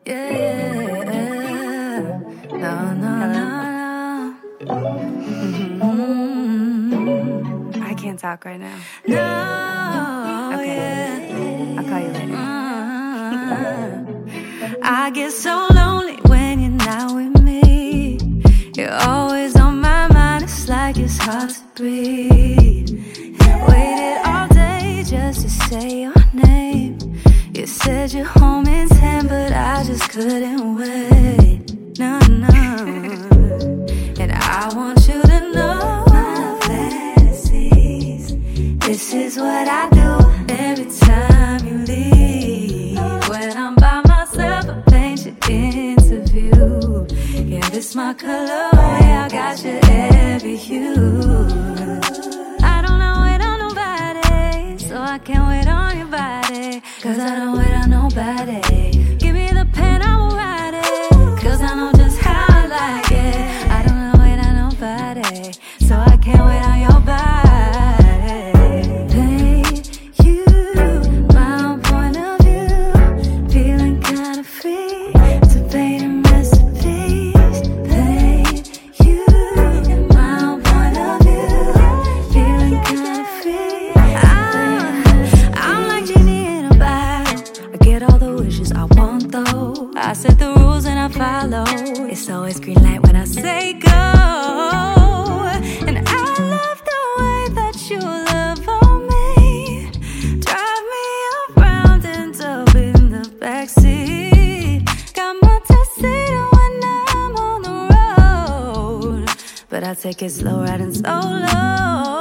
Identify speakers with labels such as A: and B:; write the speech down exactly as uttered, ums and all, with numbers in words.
A: Yeah, yeah, yeah. No, no, no, no. Mm-hmm.
B: I can't talk right now.
A: No.
B: Okay.
A: Yeah.
B: I'll call you later.
A: Mm-hmm. I get so lonely when you're not with me. You're always on my mind. It's like it's hard to breathe. Waited all day just to say your name. You said you're home in ten, but I just couldn't wait. No, no. And I want you to know my fantasies. This is what I do every time you leave. When I'm by myself, I paint you into view. Yeah, this my colorway, I got you every hue. I don't know wait on nobody, so I can't wait on your body. Cause I don't wait on nobody. Give me the pen, I will write it. Cause I know just how I like it. I don't know wait on nobody, so I can't wait on your body. Paint you my own point of view. Feeling kinda free, debating recipes. Paint you my own point of view. Feeling kinda free. I'm, I'm like Genie in a bottle. I get all the wishes I want though. I set the rules and I follow. It's always green light when I say go. And I love the way that you love on me. Drive me around and up in the backseat. Got my tuxedo when I'm on the road, but I take it slow riding solo.